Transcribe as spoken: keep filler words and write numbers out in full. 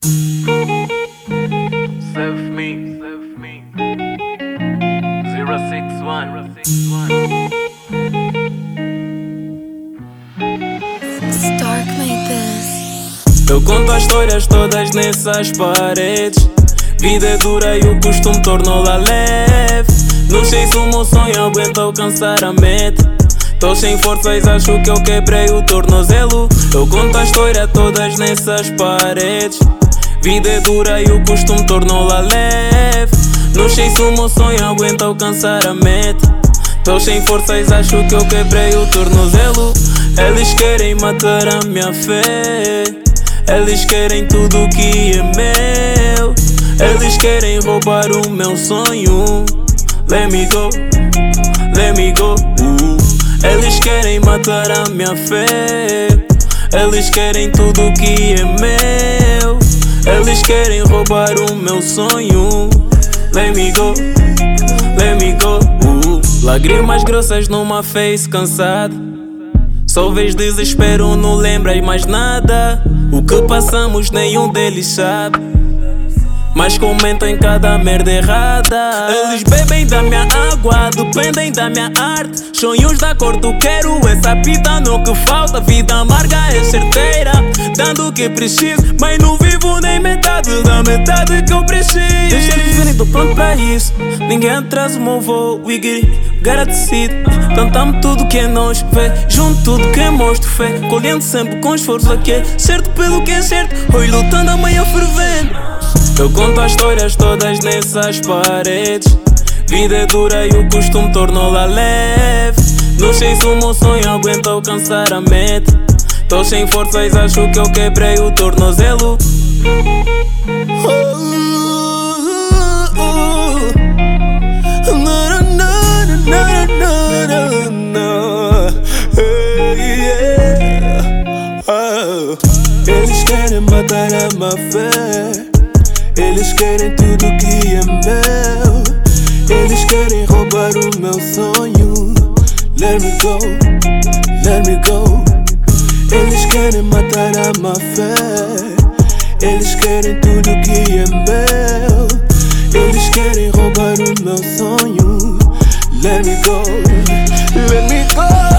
Save me, save me. zero six one. Stark made this. Eu conto as histórias todas nessas paredes. Vida é dura e o costume tornou-la leve. Não sei se o meu sonho aguenta alcançar a meta. Tô sem forças, acho que eu quebrei o tornozelo. Eu conto a história todas nessas paredes. Vida é dura e o costume tornou-la leve. Não sei se o meu sonho aguenta alcançar a meta. Tô sem forças, acho que eu quebrei o tornozelo. Eles querem matar a minha fé. Eles querem tudo que é meu. Eles querem roubar o meu sonho. Let me go, let me go. uh. Eles querem matar a minha fé. Eles querem tudo que é meu. Eles querem roubar o meu sonho. Let me go, let me go. uh. Lágrimas grossas numa face cansada. Só vês desespero, não lembras mais nada. O que passamos nenhum deles sabe, mas comentam em cada merda errada. Eles bebem da minha água, dependem da minha arte. Sonhos da cor do quero, essa pita no que falta. Vida amarga é certeira, dando o que preciso, mas não vivo nem metade da metade que eu preciso. Deixa eles verem, tô pronto pra isso. Ninguém atrasa o meu voo, we get it, garantido. Cantamos tudo que é nós, fé. Junto tudo que é mostro fé. Colhendo sempre com esforço aqui é certo pelo que é certo. Hoje lutando, amanhã fervendo. Eu conto as histórias todas nessas paredes. Vida é dura e o costume tornou-la leve. Não sei se o meu sonho aguenta alcançar a meta. Tô sem forças, acho que eu quebrei o tornozelo. Eles querem matar a minha fé. Eles querem tudo que é meu. Eles querem roubar o meu sonho. Let me go, let me go. Eles querem matar a minha fé. Eles querem tudo que é meu. Eles querem roubar o meu sonho. Let me go, let me go.